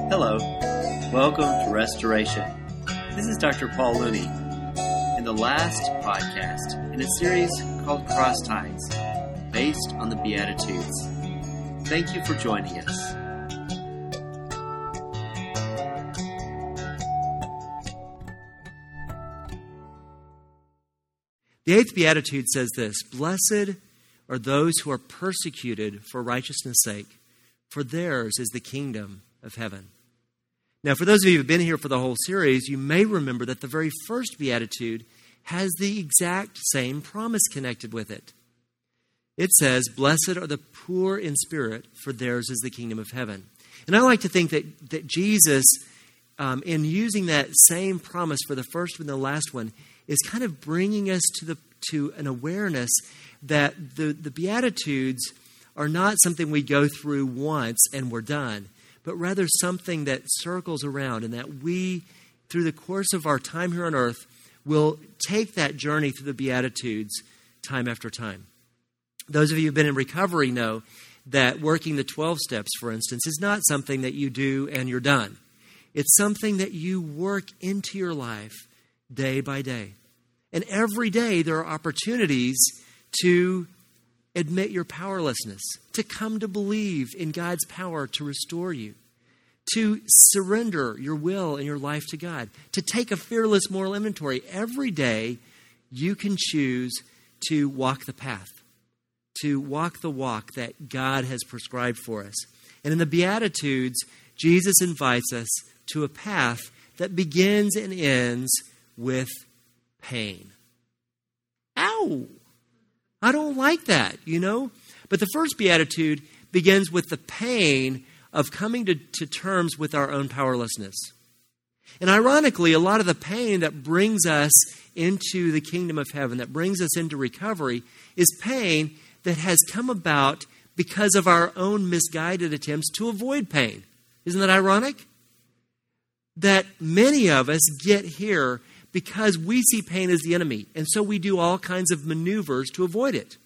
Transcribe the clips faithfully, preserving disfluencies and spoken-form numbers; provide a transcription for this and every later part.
Hello, welcome to Restoration. This is Doctor Paul Looney. In the last podcast, in a series called Cross Ties, based on the Beatitudes. Thank you for joining us. The eighth Beatitude says this: Blessed are those who are persecuted for righteousness' sake, for theirs is the kingdom of heaven. Now, for those of you who have been here for the whole series, you may remember that the very first Beatitude has the exact same promise connected with it. It says, Blessed are the poor in spirit, for theirs is the kingdom of heaven. And I like to think that, that Jesus, um, in using that same promise for the first and the last one, is kind of bringing us to the to an awareness that the, the Beatitudes are not something we go through once and we're done, but rather something that circles around, and that we, through the course of our time here on earth, will take that journey through the Beatitudes time after time. Those of you who have been in recovery know that working the twelve steps, for instance, is not something that you do and you're done. It's something that you work into your life day by day. And every day there are opportunities to admit your powerlessness, to come to believe in God's power to restore you, to surrender your will and your life to God, to take a fearless moral inventory. Every day you can choose to walk the path, to walk the walk that God has prescribed for us. And in the Beatitudes, Jesus invites us to a path that begins and ends with pain. Ow! I don't like that, you know? But the first Beatitude begins with the pain of coming to, to terms with our own powerlessness. And ironically, a lot of the pain that brings us into the kingdom of heaven, that brings us into recovery, is pain that has come about because of our own misguided attempts to avoid pain. Isn't that ironic? That many of us get here because we see pain as the enemy, and so we do all kinds of maneuvers to avoid it.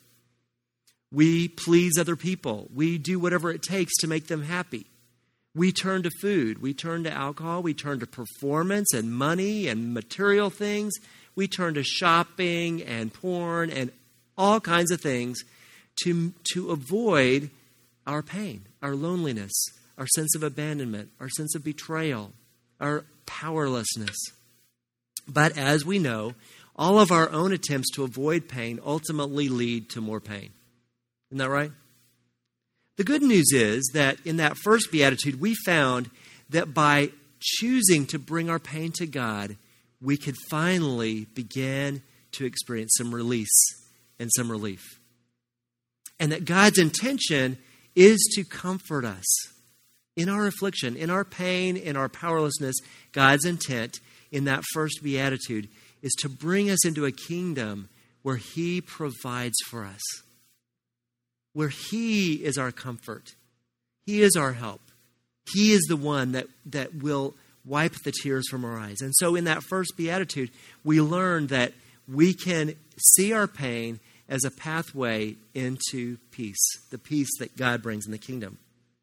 We please other people. We do whatever it takes to make them happy. We turn to food. We turn to alcohol. We turn to performance and money and material things. We turn to shopping and porn and all kinds of things to, to avoid our pain, our loneliness, our sense of abandonment, our sense of betrayal, our powerlessness. But as we know, all of our own attempts to avoid pain ultimately lead to more pain. Isn't that right? The good news is that in that first Beatitude, we found that by choosing to bring our pain to God, we could finally begin to experience some release and some relief. And that God's intention is to comfort us in our affliction, in our pain, in our powerlessness. God's intent in that first Beatitude is to bring us into a kingdom where He provides for us, where He is our comfort. He is our help. He is the one that, that will wipe the tears from our eyes. And so in that first Beatitude, we learn that we can see our pain as a pathway into peace, the peace that God brings in the kingdom.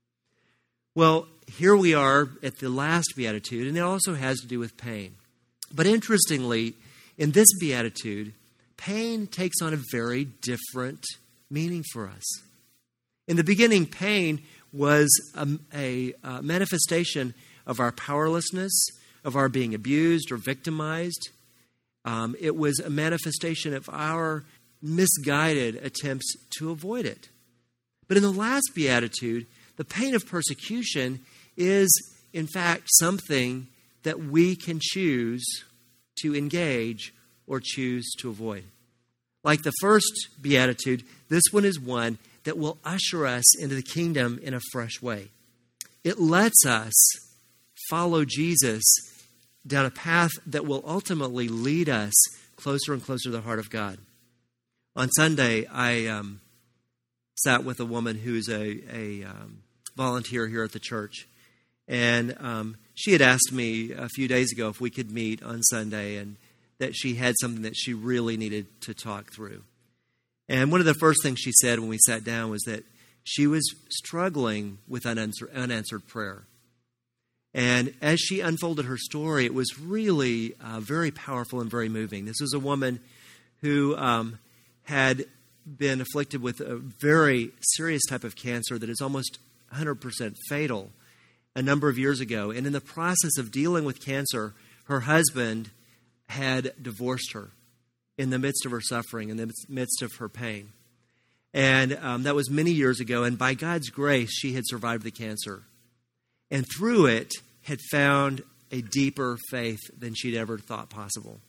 Well, here we are at the last Beatitude, and it also has to do with pain. But interestingly, in this Beatitude, pain takes on a very different meaning for us. In the beginning, pain was a, a, a manifestation of our powerlessness, of our being abused or victimized. Um, it was a manifestation of our misguided attempts to avoid it. But in the last Beatitude, the pain of persecution is, in fact, something that we can choose to engage or choose to avoid. Like the first Beatitude, this one is one that will usher us into the kingdom in a fresh way. It lets us follow Jesus down a path that will ultimately lead us closer and closer to the heart of God. On Sunday, I um, sat with a woman who's a, a um, volunteer here at the church. And um, she had asked me a few days ago if we could meet on Sunday, and that she had something that she really needed to talk through. And one of the first things she said when we sat down was that she was struggling with unanswered, unanswered prayer. And as she unfolded her story, it was really uh, very powerful and very moving. This was a woman who um, had been afflicted with a very serious type of cancer that is almost one hundred percent fatal a number of years ago. And in the process of dealing with cancer, her husband had divorced her in the midst of her suffering, in the midst of her pain. And um, that was many years ago. And by God's grace, she had survived the cancer. And through it, had found a deeper faith than she'd ever thought possible.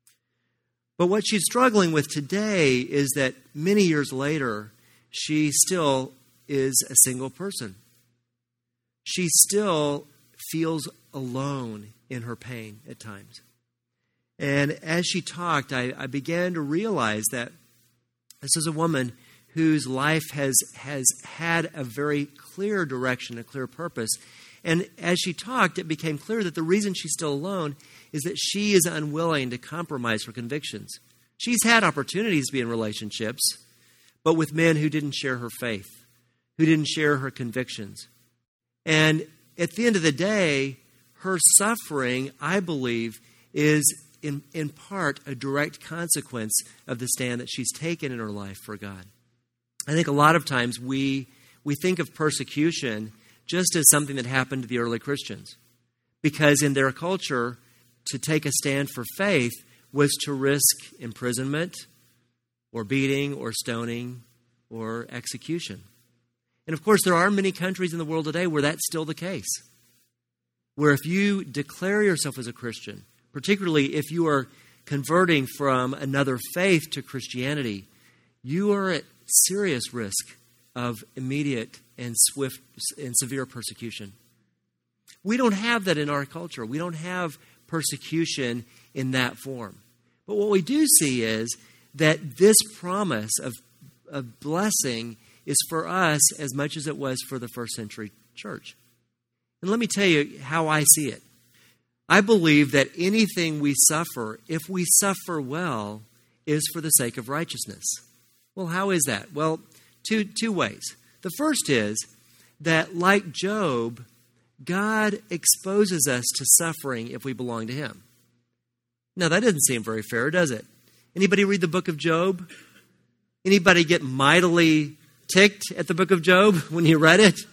But what she's struggling with today is that many years later, she still is a single person. She still feels alone in her pain at times. And as she talked, I, I began to realize that this is a woman whose life has, has had a very clear direction, a clear purpose. And as she talked, it became clear that the reason she's still alone is that she is unwilling to compromise her convictions. She's had opportunities to be in relationships, but with men who didn't share her faith, who didn't share her convictions. And at the end of the day, her suffering, I believe, is in, in part a direct consequence of the stand that she's taken in her life for God. I think a lot of times we we think of persecution just as something that happened to the early Christians. Because in their culture, to take a stand for faith was to risk imprisonment or beating or stoning or execution. And of course, there are many countries in the world today where that's still the case. Where if you declare yourself as a Christian, particularly if you are converting from another faith to Christianity, you are at serious risk of immediate and swift and severe persecution. We don't have that in our culture. We don't have persecution in that form. But what we do see is that this promise of, of blessing is for us as much as it was for the first century church. And let me tell you how I see it. I believe that anything we suffer, if we suffer well, is for the sake of righteousness. Well, how is that? Well, two two ways. The first is that, like Job, God exposes us to suffering if we belong to Him. Now, that doesn't seem very fair, does it? Anybody read the book of Job? Anybody get mightily ticked at the book of Job when you read it?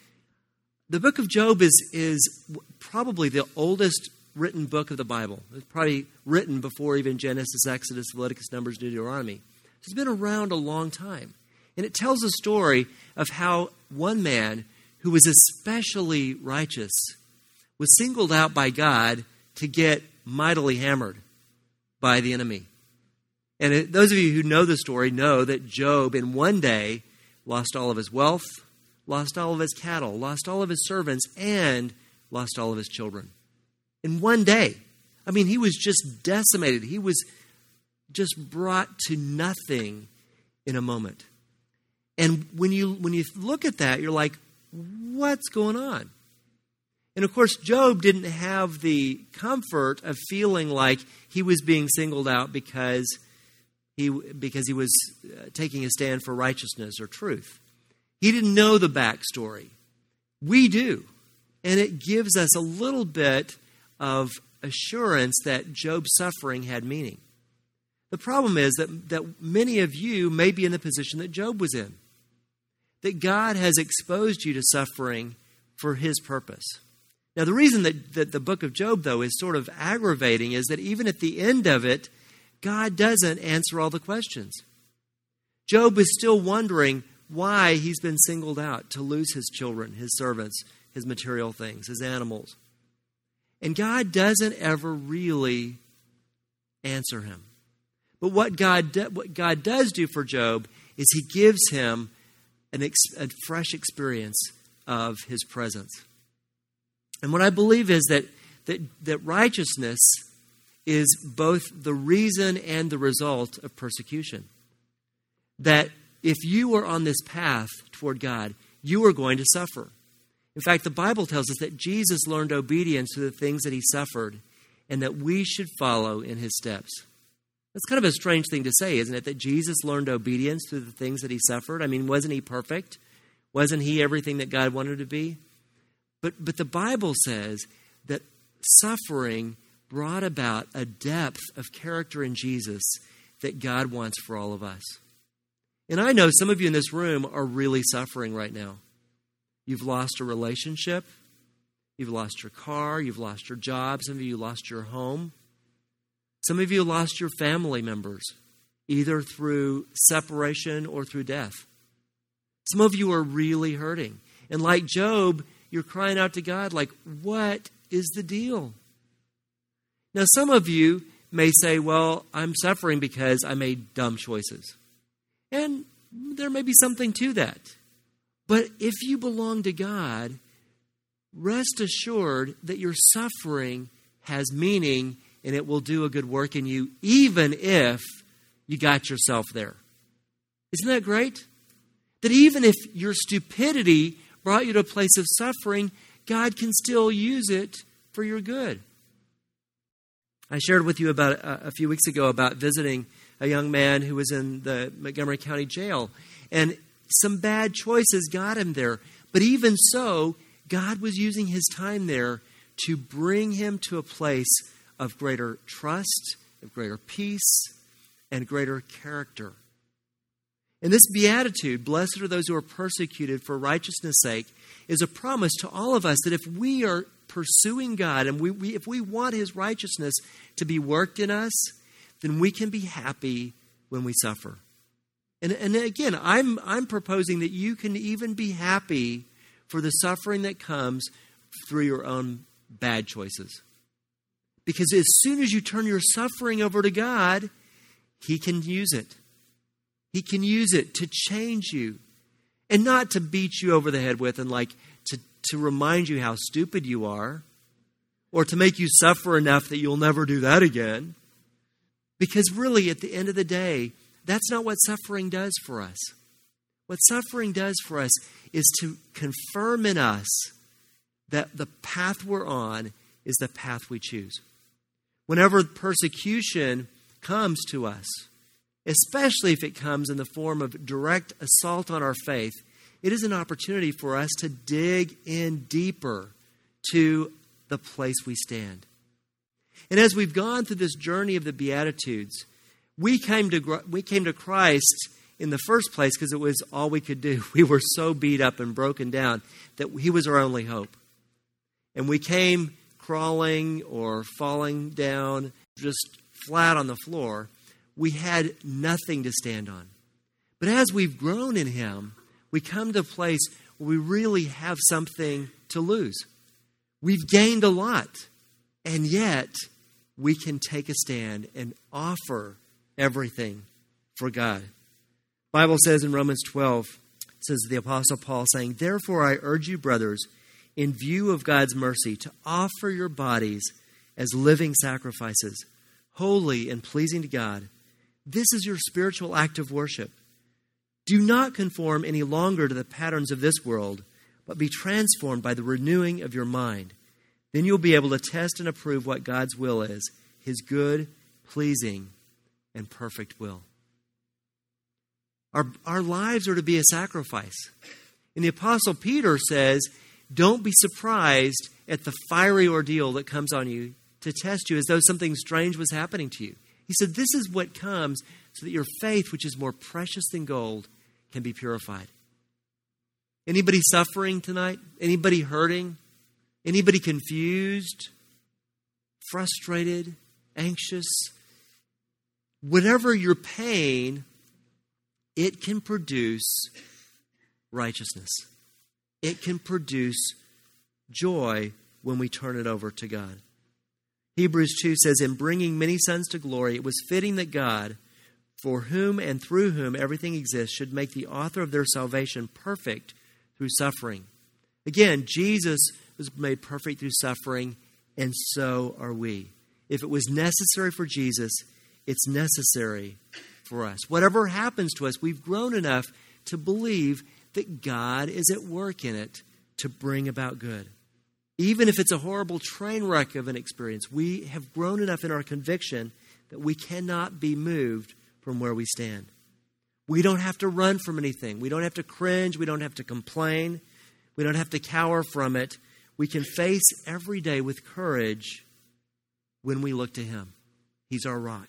The book of Job is, is probably the oldest written book of the Bible. It's probably written before even Genesis, Exodus, Leviticus, Numbers, Deuteronomy. It's been around a long time. And it tells a story of how one man who was especially righteous was singled out by God to get mightily hammered by the enemy. And it, those of you who know the story know that Job in one day lost all of his wealth, lost all of his cattle, lost all of his servants, and lost all of his children. In one day. I mean, he was just decimated. He was just brought to nothing in a moment. And when you when you look at that, you're like, what's going on? And of course, Job didn't have the comfort of feeling like he was being singled out because he because he was taking a stand for righteousness or truth. He didn't know the backstory. We do. And it gives us a little bit of assurance that Job's suffering had meaning. The problem is that, that many of you may be in the position that Job was in. That God has exposed you to suffering for His purpose. Now, the reason that, that the book of Job, though, is sort of aggravating is that even at the end of it, God doesn't answer all the questions. Job is still wondering why he's been singled out to lose his children, his servants, his material things, his animals. And God doesn't ever really answer him. But what God do, what God does do for Job is He gives him an ex, a fresh experience of His presence. And what I believe is that, that that righteousness is both the reason and the result of persecution. That if you are on this path toward God, you are going to suffer. In fact, the Bible tells us that Jesus learned obedience through the things that He suffered, and that we should follow in His steps. That's kind of a strange thing to say, isn't it? That Jesus learned obedience through the things that He suffered. I mean, wasn't He perfect? Wasn't He everything that God wanted to be? But, but the Bible says that suffering brought about a depth of character in Jesus that God wants for all of us. And I know some of you in this room are really suffering right now. You've lost a relationship. You've lost your car. You've lost your job. Some of you lost your home. Some of you lost your family members, either through separation or through death. Some of you are really hurting. And like Job, you're crying out to God like, what is the deal? Now, some of you may say, well, I'm suffering because I made dumb choices. And there may be something to that. But if you belong to God, rest assured that your suffering has meaning and it will do a good work in you, even if you got yourself there. Isn't that great? That even if your stupidity brought you to a place of suffering, God can still use it for your good. I shared with you about uh, a few weeks ago about visiting a young man who was in the Montgomery County Jail. And some bad choices got him there. But even so, God was using his time there to bring him to a place of greater trust, of greater peace, and greater character. And this beatitude, blessed are those who are persecuted for righteousness' sake, is a promise to all of us that if we are pursuing God and we, we if we want his righteousness to be worked in us, then we can be happy when we suffer. And, and again, I'm I'm proposing that you can even be happy for the suffering that comes through your own bad choices. Because as soon as you turn your suffering over to God, he can use it. He can use it to change you. And not to beat you over the head with and like to, to remind you how stupid you are. Or to make you suffer enough that you'll never do that again. Because really, at the end of the day, that's not what suffering does for us. What suffering does for us is to confirm in us that the path we're on is the path we choose. Whenever persecution comes to us, especially if it comes in the form of direct assault on our faith, it is an opportunity for us to dig in deeper to the place we stand. And as we've gone through this journey of the Beatitudes, we came to we came to Christ in the first place because it was all we could do. We were so beat up and broken down that he was our only hope. And we came crawling or falling down just flat on the floor. We had nothing to stand on. But as we've grown in him, we come to a place where we really have something to lose. We've gained a lot, and yet we can take a stand and offer everything for God. The Bible says in Romans twelve, it says the Apostle Paul saying, "Therefore I urge you, brothers, in view of God's mercy, to offer your bodies as living sacrifices, holy and pleasing to God. This is your spiritual act of worship. Do not conform any longer to the patterns of this world, but be transformed by the renewing of your mind. Then you'll be able to test and approve what God's will is, his good, pleasing, and perfect will." Our, our lives are to be a sacrifice. And the Apostle Peter says, don't be surprised at the fiery ordeal that comes on you to test you as though something strange was happening to you. He said, this is what comes so that your faith, which is more precious than gold, can be purified. Anybody suffering tonight? Anybody hurting? Anybody confused? Frustrated? Anxious? Whatever your pain, it can produce righteousness. It can produce joy when we turn it over to God. Hebrews two says, "In bringing many sons to glory, it was fitting that God, for whom and through whom everything exists, should make the author of their salvation perfect through suffering." Again, Jesus was made perfect through suffering, and so are we. If it was necessary for Jesus, it's necessary for us. Whatever happens to us, we've grown enough to believe that God is at work in it to bring about good. Even if it's a horrible train wreck of an experience, we have grown enough in our conviction that we cannot be moved from where we stand. We don't have to run from anything. We don't have to cringe. We don't have to complain. We don't have to cower from it. we can face every day with courage when we look to him. He's our rock.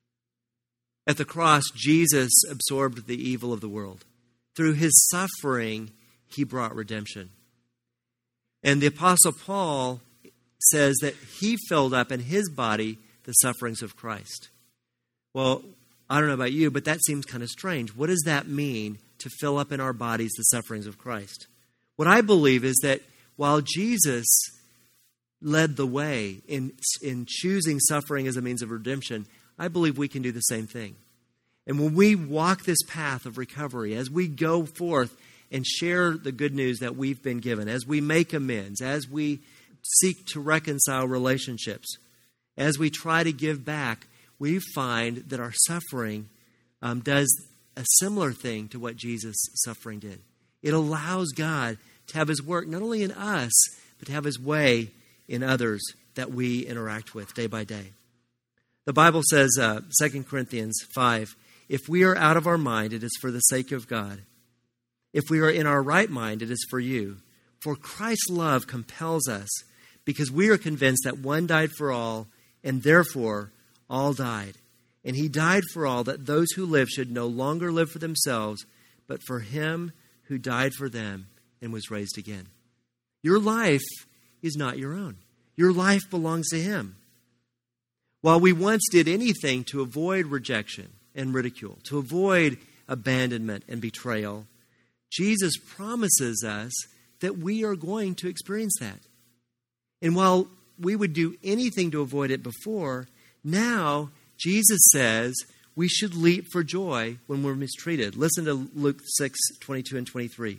At the cross, Jesus absorbed the evil of the world. Through his suffering, he brought redemption. And the Apostle Paul says that he filled up in his body the sufferings of Christ. Well, I don't know about you, but that seems kind of strange. What does that mean, to fill up in our bodies the sufferings of Christ? What I believe is that while Jesus led the way in, in choosing suffering as a means of redemption, I believe we can do the same thing. And when we walk this path of recovery, as we go forth and share the good news that we've been given, as we make amends, as we seek to reconcile relationships, as we try to give back, we find that our suffering um, does a similar thing to what Jesus' suffering did. It allows God to have his work not only in us, but to have his way in others that we interact with day by day. The Bible says, uh, Second Corinthians five, if we are out of our mind, it is for the sake of God. If we are in our right mind, it is for you. For Christ's love compels us, because we are convinced that one died for all, and therefore all died. And he died for all, that those who live should no longer live for themselves, but for him who died for them and was raised again. Your life is not your own. Your life belongs to him. While we once did anything to avoid rejection and ridicule, to avoid abandonment and betrayal, Jesus promises us that we are going to experience that. And while we would do anything to avoid it before, now Jesus says we should leap for joy when we're mistreated. Listen to Luke six, twenty-two and twenty-three.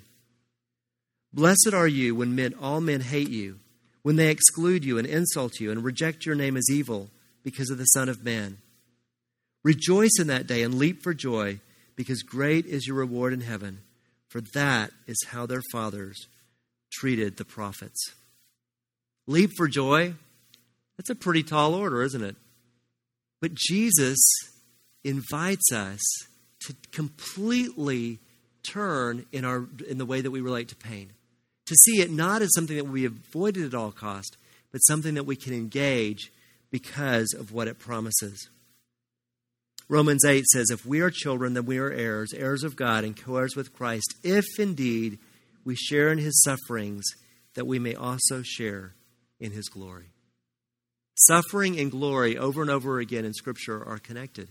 Blessed are you when men, all men hate you, when they exclude you and insult you and reject your name as evil because of the Son of Man. Rejoice in that day and leap for joy, because great is your reward in heaven, for that is how their fathers treated the prophets. Leap for joy? That's a pretty tall order, isn't it? But Jesus invites us to completely turn in our in the way that we relate to pain. To see it not as something that we avoided at all cost, but something that we can engage because of what it promises. Romans eight says, if we are children, then we are heirs, heirs of God and co-heirs with Christ, if indeed we share in his sufferings, that we may also share in his glory. Suffering and glory over and over again in Scripture are connected.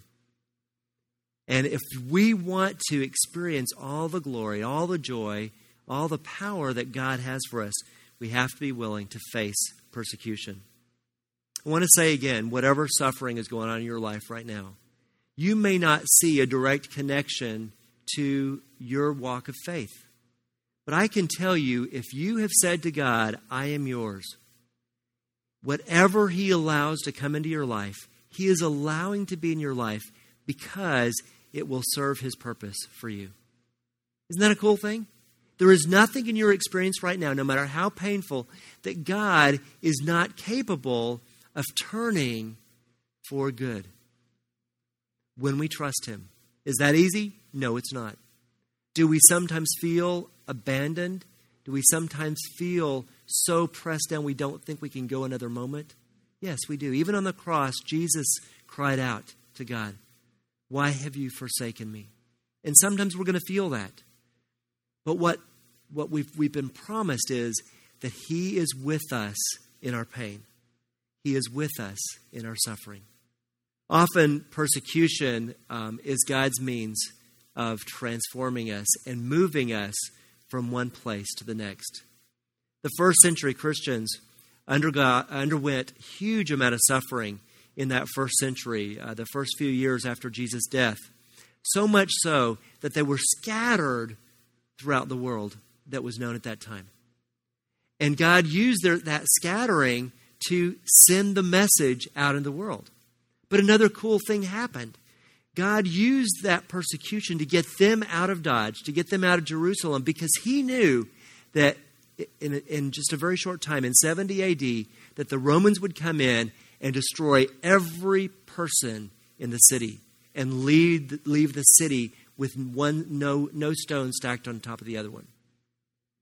And if we want to experience all the glory, all the joy, all the power that God has for us, we have to be willing to face persecution. I want to say again, whatever suffering is going on in your life right now, you may not see a direct connection to your walk of faith. But I can tell you, if you have said to God, I am yours, whatever he allows to come into your life, he is allowing to be in your life because it will serve his purpose for you. Isn't that a cool thing? There is nothing in your experience right now, no matter how painful, that God is not capable of turning for good when we trust him. Is that easy? No, it's not. Do we sometimes feel abandoned? Do we sometimes feel so pressed down we don't think we can go another moment? Yes, we do. Even on the cross, Jesus cried out to God, why have you forsaken me? And sometimes we're going to feel that. But what, what we've, we've been promised is that he is with us in our pain. He is with us in our suffering. Often persecution um, is God's means of transforming us and moving us from one place to the next. The first century Christians undergo, underwent huge amount of suffering in that first century, uh, the first few years after Jesus' death. So much so that they were scattered throughout the world that was known at that time. And God used their, that scattering to send the message out in the world. But another cool thing happened. God used that persecution to get them out of Dodge, to get them out of Jerusalem, because he knew that in, in just a very short time, in seventy A D, that the Romans would come in and destroy every person in the city and leave, leave the city with one no, no stone stacked on top of the other one.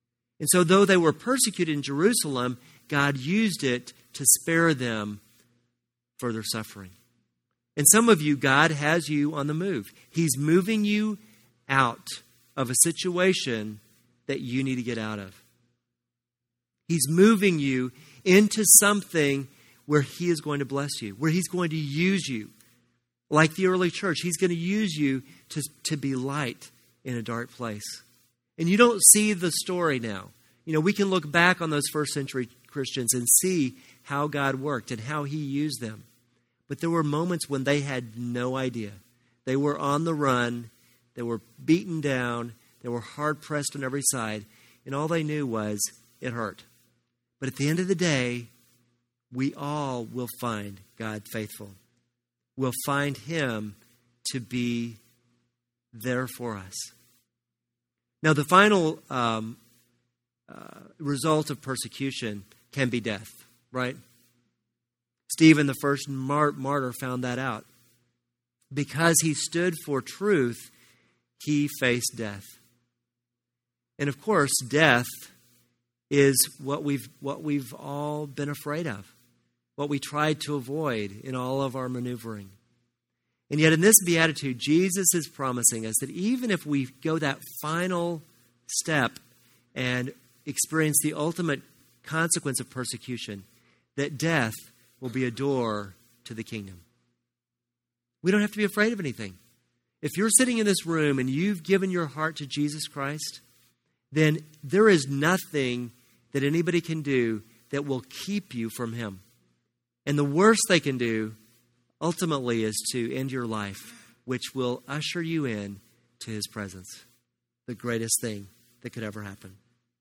And so though they were persecuted in Jerusalem, God used it to spare them further suffering. And some of you, God has you on the move. He's moving you out of a situation that you need to get out of. He's moving you into something where He is going to bless you, where He's going to use you. Like the early church, He's going to use you to, to be light in a dark place. And you don't see the story now. You know, we can look back on those first century Christians and see how God worked and how He used them. But there were moments when they had no idea. They were on the run. They were beaten down. They were hard-pressed on every side. And all they knew was it hurt. But at the end of the day, we all will find God faithful. We'll find Him to be there for us. Now, the final um, uh, result of persecution can be death, right? Stephen, the first mart- martyr, found that out. Because he stood for truth, he faced death. And of course, death is what we've what we've all been afraid of, what we tried to avoid in all of our maneuvering. And yet in this beatitude, Jesus is promising us that even if we go that final step and experience the ultimate consequence of persecution, that death will be a door to the kingdom. We don't have to be afraid of anything. If you're sitting in this room and you've given your heart to Jesus Christ, then there is nothing that anybody can do that will keep you from Him. And the worst they can do ultimately is to end your life, which will usher you in to His presence. The greatest thing that could ever happen.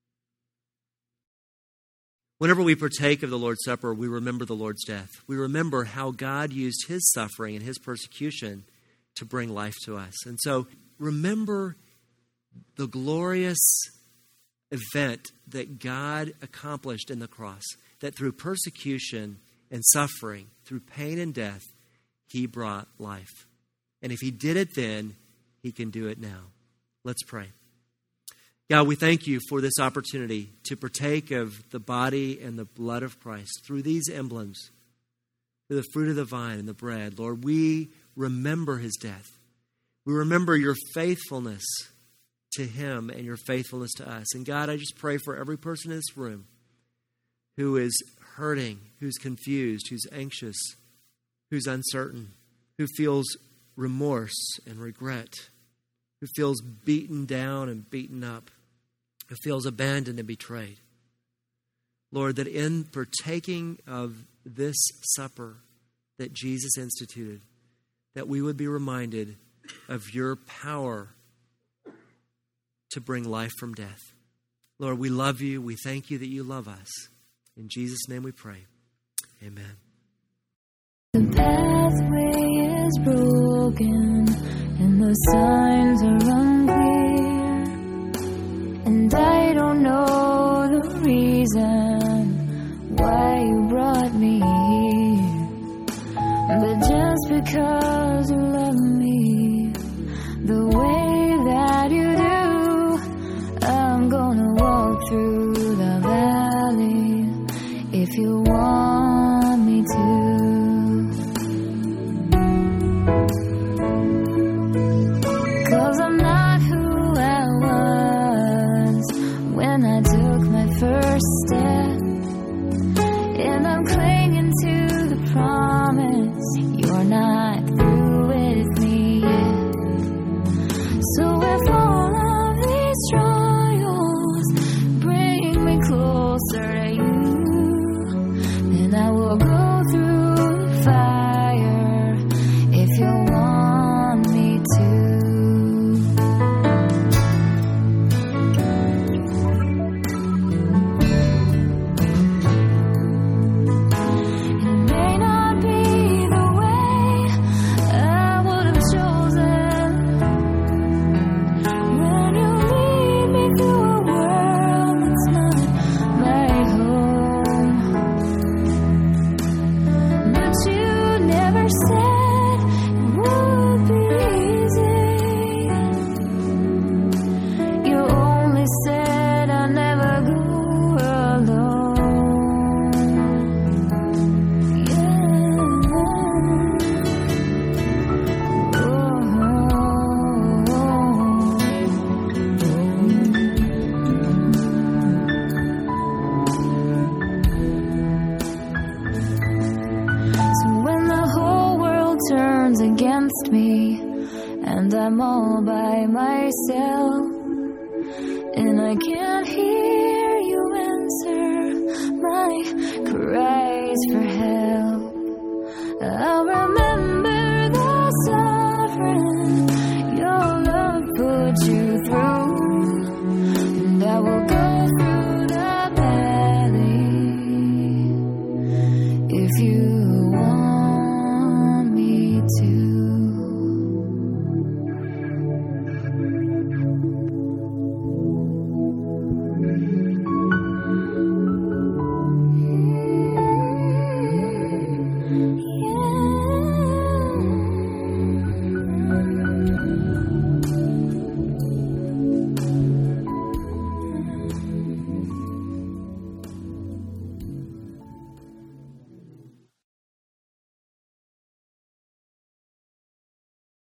Whenever we partake of the Lord's Supper, we remember the Lord's death. We remember how God used His suffering and His persecution to bring life to us. And so remember the glorious event that God accomplished in the cross, that through persecution and suffering, through pain and death, He brought life. And if He did it then, He can do it now. Let's pray. God, we thank You for this opportunity to partake of the body and the blood of Christ through these emblems, through the fruit of the vine and the bread. Lord, we remember His death. We remember Your faithfulness to Him and Your faithfulness to us. And God, I just pray for every person in this room who is hurting, who's confused, who's anxious, who's uncertain, who feels remorse and regret, who feels beaten down and beaten up, who feels abandoned and betrayed. Lord, that in partaking of this supper that Jesus instituted, that we would be reminded of Your power to bring life from death. Lord, we love You. We thank You that You love us. In Jesus' name we pray. Amen. The pathway is broken and the signs are unclear, and I don't know the reason why You brought me here, but just because You love me the way that You do, I'm gonna walk through the valley if You want me to. Cause I'm not who I was when I took my first step, and I'm clinging to the promise You're not through with me yet. So with all of these trials bring me closer to You, and I will go through against me, and I'm all by myself, and I can't hear you answer my cries for help. I'll remember the suffering your love put you through, and I will go through the valley if you